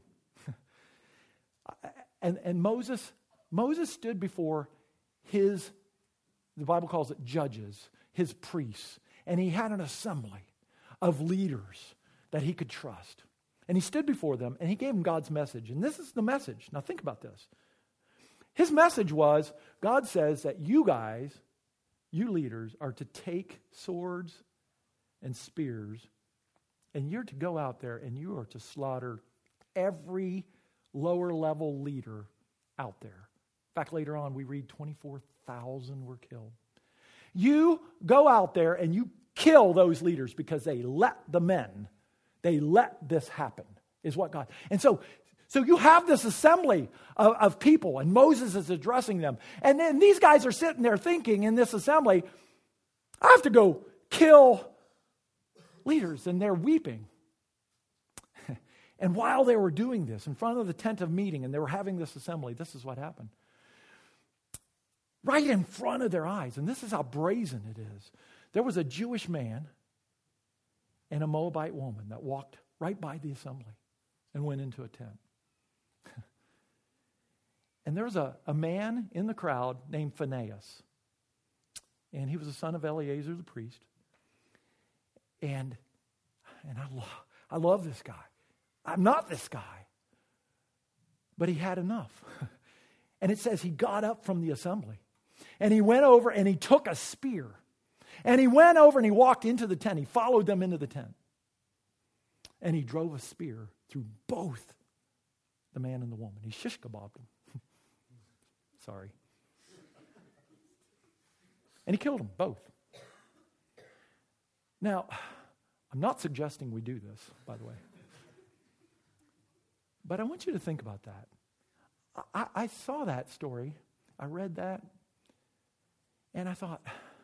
and, and Moses, Moses stood before his, the Bible calls it judges, his priests, and he had an assembly of leaders that he could trust. And he stood before them, and he gave them God's message. And this is the message. Now think about this. His message was, God says that you guys, you leaders, are to take swords and spears, and you're to go out there and you are to slaughter every lower level leader out there. In fact, later on we read twenty-four thousand were killed. You go out there and you kill those leaders because they let the men, they let this happen, is what God. And so, so you have this assembly of, of people, and Moses is addressing them. And then these guys are sitting there thinking in this assembly, I have to go kill leaders, and they're weeping. And while they were doing this, in front of the tent of meeting, and they were having this assembly, this is what happened. Right in front of their eyes, and this is how brazen it is. There was a Jewish man and a Moabite woman that walked right by the assembly and went into a tent. And there was a, a man in the crowd named Phinehas. And he was the son of Eleazar the priest. And, and I, lo- I love this guy. I'm not this guy. But he had enough. And it says he got up from the assembly. And he went over and he took a spear. And he went over and he walked into the tent. He followed them into the tent. And he drove a spear through both the man and the woman. He shish kebabbed them. sorry. And he killed them both. Now, I'm not suggesting we do this, by the way. But I want you to think about that. I, I saw that story. I read that. And I thought,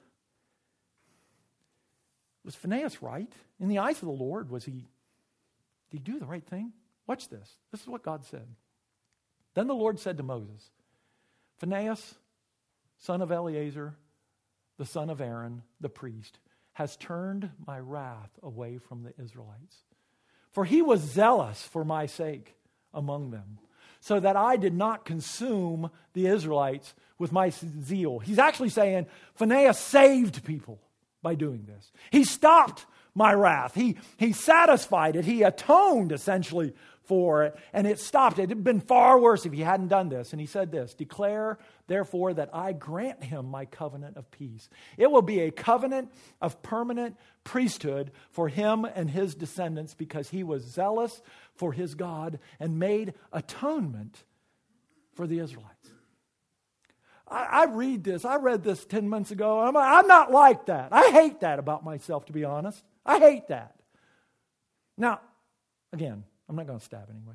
was Phinehas right? In the eyes of the Lord, was he, did he do the right thing? Watch this. This is what God said. Then the Lord said to Moses, Phinehas, son of Eleazar, the son of Aaron, the priest, has turned my wrath away from the Israelites. For he was zealous for my sake among them, so that I did not consume the Israelites with my zeal. He's actually saying Phinehas saved people by doing this. He stopped my wrath. He, he satisfied it. He atoned essentially for it, and it stopped it. It had been far worse if he hadn't done this. And he said this, declare therefore that I grant him my covenant of peace. It will be a covenant of permanent priesthood for him and his descendants because he was zealous for his God and made atonement for the Israelites. I, I read this. I read this ten months ago. I'm, I'm not like that. I hate that about myself, to be honest. I hate that. Now, again, I'm not going to stab anyway.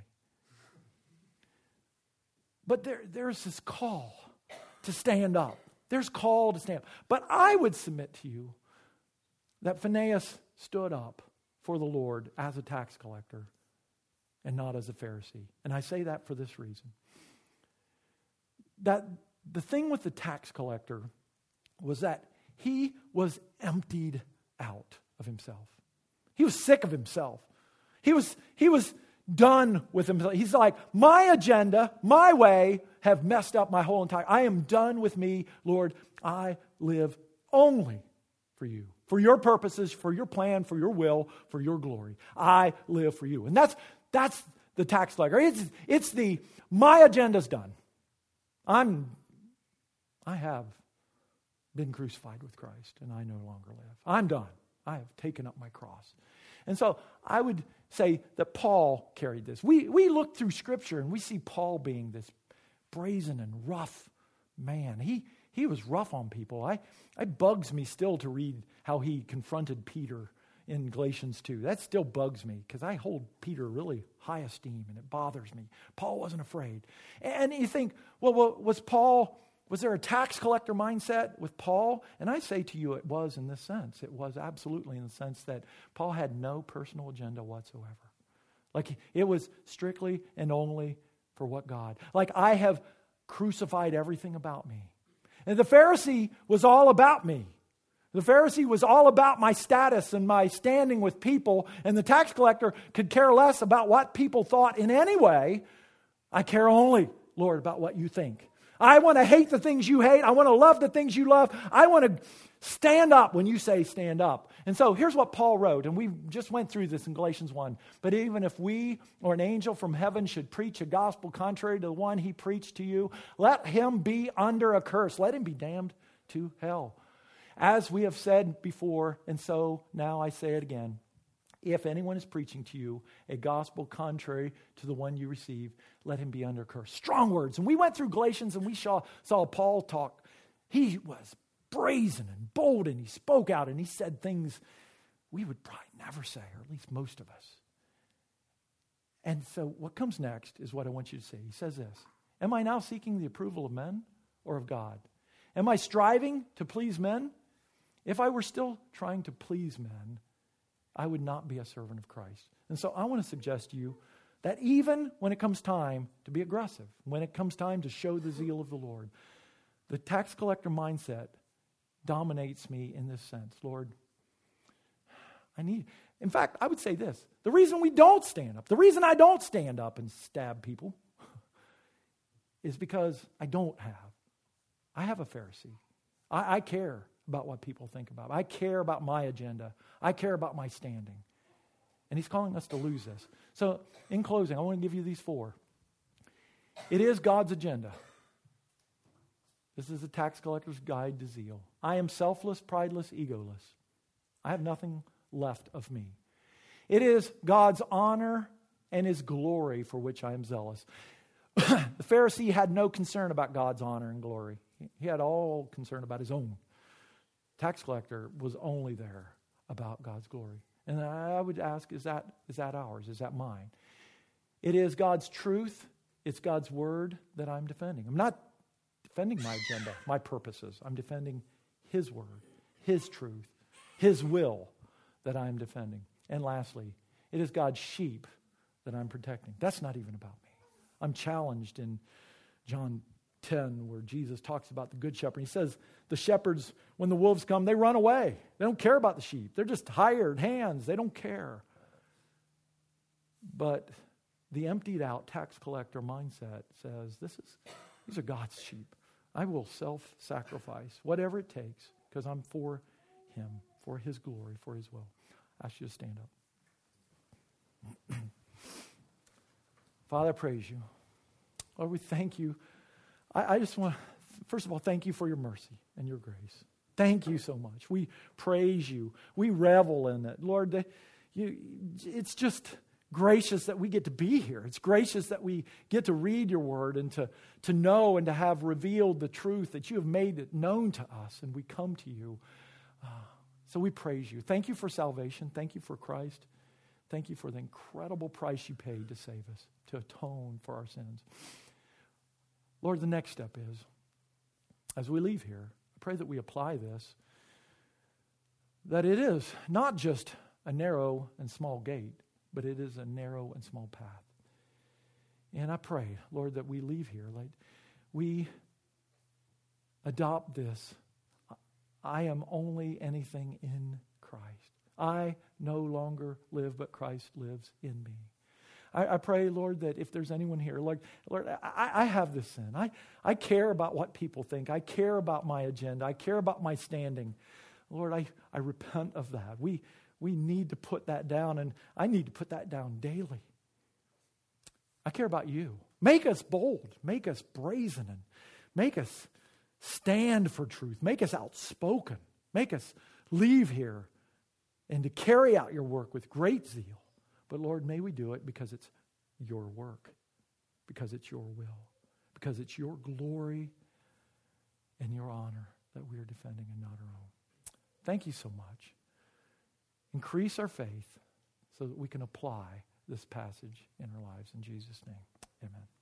But there, there's this call to stand up. There's call to stand up. But I would submit to you that Phinehas stood up for the Lord as a tax collector and not as a Pharisee. And I say that for this reason. That the thing with the tax collector was that he was emptied out of himself. He was sick of himself. He was, he was done with himself. He's like, my agenda, my way have messed up my whole entire, I am done with me, Lord. I live only for you, for your purposes, for your plan, for your will, for your glory. I live for you. And that's, that's the tax collector. It's, it's the, my agenda's done. I'm, I have been crucified with Christ and I no longer live. I'm done. I have taken up my cross. And so I would say that Paul carried this. We we look through Scripture and we see Paul being this brazen and rough man. He he was rough on people. I it bugs me still to read how he confronted Peter in Galatians two. That still bugs me because I hold Peter really high esteem and it bothers me. Paul wasn't afraid. And you think, well, was Paul, was there a tax collector mindset with Paul? And I say to you, it was in this sense. It was absolutely in the sense that Paul had no personal agenda whatsoever. Like it was strictly and only for what God. Like I have crucified everything about me. And the Pharisee was all about me. The Pharisee was all about my status and my standing with people, and the tax collector could care less about what people thought in any way. I care only, Lord, about what you think. I want to hate the things you hate. I want to love the things you love. I want to stand up when you say stand up. And so here's what Paul wrote, and we just went through this in Galatians one. But even if we or an angel from heaven should preach a gospel contrary to the one he preached to you, let him be under a curse. Let him be damned to hell. As we have said before, and so now I say it again, if anyone is preaching to you a gospel contrary to the one you received, let him be under curse. Strong words. And we went through Galatians and we saw, saw Paul talk. He was brazen and bold and he spoke out and he said things we would probably never say, or at least most of us. And so what comes next is what I want you to see. He says this, am I now seeking the approval of men or of God? Am I striving to please men? If I were still trying to please men, I would not be a servant of Christ. And so I want to suggest to you that even when it comes time to be aggressive, when it comes time to show the zeal of the Lord, the tax collector mindset dominates me in this sense. Lord, I need, in fact, I would say this. The reason we don't stand up, the reason I don't stand up and stab people is because I don't have. I have a Pharisee. I, I care about what people think about. I care about my agenda. I care about my standing. And he's calling us to lose this. So, in closing, I want to give you these four. It is God's agenda. This is the tax collector's guide to zeal. I am selfless, prideless, egoless. I have nothing left of me. It is God's honor and his glory for which I am zealous. The Pharisee had no concern about God's honor and glory. He had all concern about his own. Tax collector was only there about God's glory. And I would ask, is that is that ours? Is that mine? It is God's truth. It's God's word that I'm defending. I'm not defending my agenda, my purposes. I'm defending His word, His truth, His will that I'm defending. And lastly, it is God's sheep that I'm protecting. That's not even about me. I'm challenged in John ten where Jesus talks about the good shepherd. He says the shepherds, when the wolves come, they run away. They don't care about the sheep. They're just hired hands. They don't care. But the emptied out tax collector mindset says, "This is these are God's sheep. I will self-sacrifice, whatever it takes, because I'm for Him, for His glory, for His will." I ask you to stand up. Father, I praise you. Lord, we thank you. I, I just want to, first of all, thank you for your mercy and your grace. Thank you so much. We praise you. We revel in it. Lord, the, you, it's just gracious that we get to be here. It's gracious that we get to read your word and to, to know and to have revealed the truth that you have made it known to us, and we come to you. Uh, so we praise you. Thank you for salvation. Thank you for Christ. Thank you for the incredible price you paid to save us, to atone for our sins. Lord, the next step is, as we leave here, I pray that we apply this, that it is not just a narrow and small gate, but it is a narrow and small path. And I pray, Lord, that we leave here, like we adopt this. I am only anything in Christ. I no longer live, but Christ lives in me. I, I pray, Lord, that if there's anyone here, Lord, Lord, I, I have this sin. I, I care about what people think. I care about my agenda. I care about my standing. Lord, I, I repent of that. We We need to put that down, and I need to put that down daily. I care about you. Make us bold. Make us brazen. And make us stand for truth. Make us outspoken. Make us leave here and to carry out your work with great zeal. But Lord, may we do it because it's your work, because it's your will, because it's your glory and your honor that we are defending and not our own. Thank you so much. Increase our faith so that we can apply this passage in our lives. In Jesus' name, amen.